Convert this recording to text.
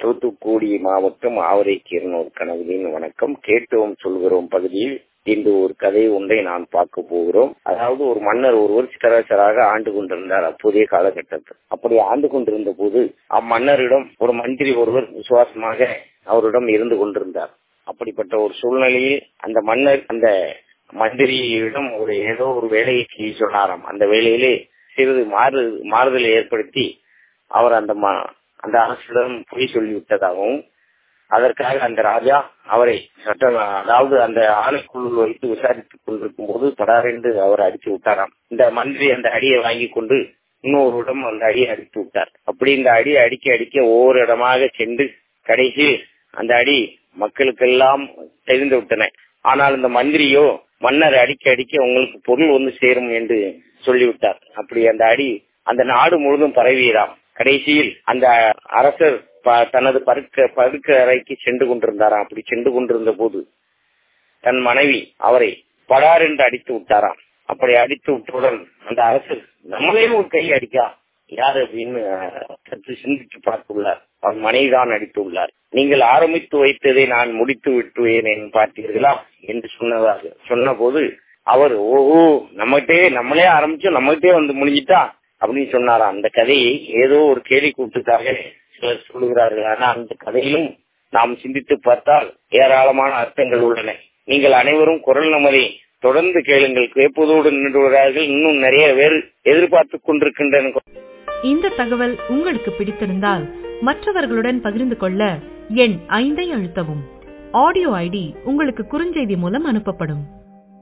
தூத்துக்குடி மாவட்டம் ஆவரைக்கீரனூர் கனவுகளின் வணக்கம். கேட்டோம் சொல்கிறோம் பகுதியில் இன்று ஒரு கதை ஒன்றை நான் பார்க்க போகிறோம். அதாவது ஒரு மன்னர் ஒருவர் சித்தராசராக ஆண்டு கொண்டிருந்தார். அப்போதைய காலகட்டத்தில் அப்படி ஆண்டு கொண்டிருந்த போது அம்மன்னரிடம் ஒரு மந்திரி ஒருவர் விசுவாசமாக அவரிடம் இருந்து கொண்டிருந்தார். அப்படிப்பட்ட ஒரு சூழ்நிலையில் அந்த மன்னர் அந்த மந்திரியிடம் ஏதோ ஒரு வேலையை செய்ய சொன்னாராம். அந்த வேலையிலே சிறிது மாறுதலை ஏற்படுத்தி அவர் அந்த அரசிடம் பொய் சொல்லிவிட்டதாகவும் அதற்காக அந்த ராஜா அவரை அதாவது அந்த ஆணைக்குழு வைத்து விசாரித்துக் கொண்டிருக்கும் போது படாரென்று அவர் அடித்து விட்டாராம். இந்த மந்திரி அந்த அடியை வாங்கி கொண்டு இன்னொருடம் அந்த அடியை அடித்து விட்டார். அப்படி இந்த அடியை அடிக்க ஒவ்வொரு இடமாக சென்று கடைசி அந்த அடி மக்களுக்கெல்லாம் தெரிந்து விட்டன. ஆனால் இந்த மந்திரியோ மன்னர் அடிக்க உங்களுக்கு பொருள் வந்து சேரும் என்று சொல்லிவிட்டார். அப்படி அந்த அடி அந்த நாடு முழுதும் பரவியதாம். கடைசியில் அந்த அரசர் தனது படுக்க அறைக்கு சென்று கொண்டிருந்தாராம். அப்படி சென்று கொண்டிருந்த போது தன் மனைவி அவரை படார் என்று அடித்து விட்டாராம். அப்படி அடித்து விட்டவுடன் அந்த அரசர் நம்மளே ஒரு கை அடிக்கா யார் அப்படின்னு சற்று சிந்தித்து பார்த்துள்ளார். அவன் மனைவிதான் அடித்துள்ளார். நீங்கள் ஆரம்பித்து வைத்ததை நான் முடித்து விட்டுவேன் பார்த்தீர்களா என்று சொன்ன போது அவர் நம்மளே ஆரம்பிச்சோம் நம்மகிட்டே வந்து முடிஞ்சிட்டா அப்படின்னு சொன்னாராம். அந்த கதையை ஏதோ ஒரு கேலி கூட்டுக்காக சிலர் சொல்லுகிறார்கள். ஆனால் அந்த கதையிலும் நாம் சிந்தித்து பார்த்தால் ஏராளமான அர்த்தங்கள் உள்ளன. நீங்கள் அனைவரும் குரல் நமதை தொடர்ந்து கேளுங்கள். கேட்பதோடு நின்றுகிறார்கள். இன்னும் நிறைய பேர் எதிர்பார்த்துக் கொண்டிருக்கின்றன. இந்த தகவல் உங்களுக்கு பிடித்திருந்தால் மற்றவர்களுடன் பகிர்ந்து கொள்ள எண் 5 அழுத்தவும். ஆடியோ ஐடி உங்களுக்கு குறுஞ்செய்தி மூலம் அனுப்பப்படும்.